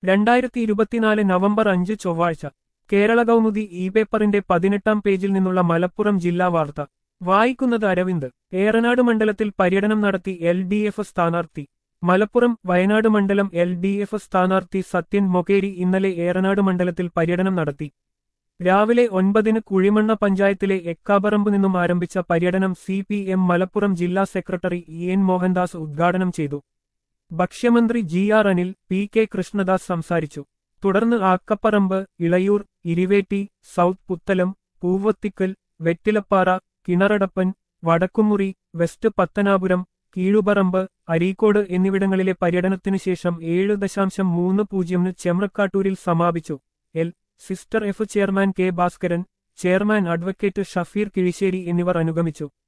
2024 November 5 ചൊവ്വാഴ്ച കേരള കൗമുദി പേപ്പറിന്റെ 18-ാം പേജിൽ നിന്നുള്ള മലപ്പുറം ജില്ലാ വാർത്ത വായിക്കുന്നത് അരവിന്ദ്. ഏറനാട് മണ്ഡലത്തിൽ പര്യടനം നടത്തി LDF സ്ഥാനാർത്ഥി. മലപ്പുറം വയനാട് മണ്ഡലം LDF സ്ഥാനാർത്ഥി സത്യൻ മൊകേരി ഇന്നലെ ഏറനാട് മണ്ഡലത്തിൽ പര്യടനം നടത്തി. രാവിലെ 9-ന് കുഴിമണ്ണ പഞ്ചായത്തിലെ എക്കാപറമ്പ് നിന്നും ആരംഭിച്ച പര്യടനം CPM മലപ്പുറം ജില്ലാ സെക്രട്ടറി EN മോഹൻദാസ് ഉദ്ഘാടനം ചെയ്തു. ഭക്ഷ്യമന്ത്രി GR അനിൽ, PK കൃഷ്ണദാസ് സംസാരിച്ചു. തുടർന്ന് ആക്കപ്പറമ്പ്, ഇളയൂർ, ഇരിവേട്ടി, സൗത്ത് പുത്തലം, പൂവത്തിക്കൽ, വെറ്റിലപ്പാറ, കിണറടപ്പൻ, വടക്കുമുറി, വെസ്റ്റ് പത്തനാപുരം, കീഴുപറമ്പ്, അരീക്കോട് എന്നിവിടങ്ങളിലെ പര്യടനത്തിനു ശേഷം 7.30 ചെമ്രക്കാട്ടൂരിൽ സമാപിച്ചു. Sister F chairman K Bhaskaran, chairman advocate Shafeer Kizhissery എന്നിവർ അനുഗമിച്ചു.